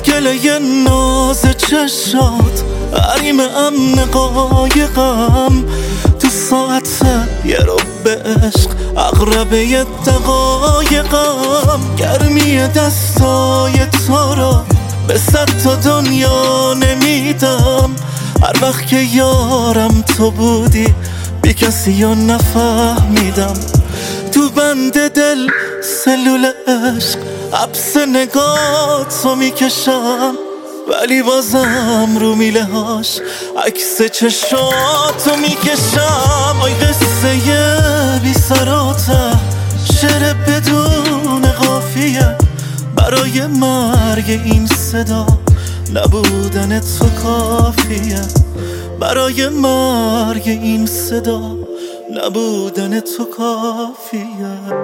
گله ناز چشات حریم امن قایقم، تو ساعت یه رو به عشق اقربه یه دقایقم. گرمی دستای تو رو به 100 تا دنیا نمیدم، هر وقت که یارم تو بودی بی کسی یا نفهمیدم. تو بند دل سلول عشق حبس نگاتو میکشم، ولی بازم رو میله هاش عکس چشاتو میکشم. آی قصه بی سراته، شعر بدون قافیه، برای مرگ این صدا نبودن تو کافیه. برای مرگ این صدا نبودن تو کافیه.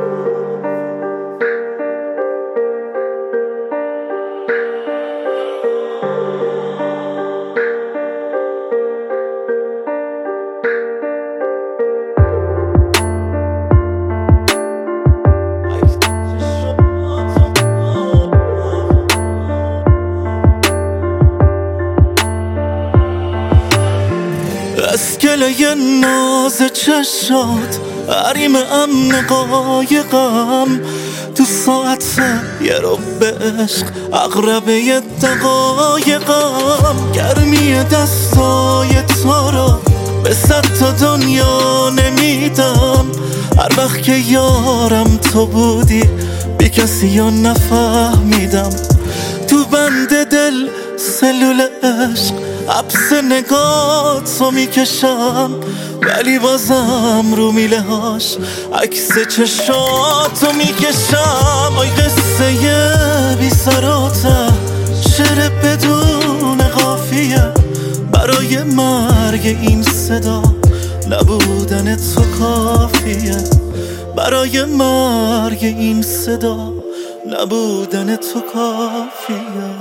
از گله ناز چشات حریم امن قایقم، تو ساعت یه رو به عشق اقربه یه دقایقم. گرمی دستای تو رو به 100 تا دنیا نمیدم، هر وقت که یارم تو بودی بی کسی یا نفهمیدم. تو بند دل سلول عشق حبس نگاتو میکشم، ولی بازم رو میله هاش عکس چشاتو میکشم. آی قصه بی سراته، شعر بدون قافیه، برای مرگ این صدا نبودن تو کافیه. برای مرگ این صدا نبودن تو کافیه.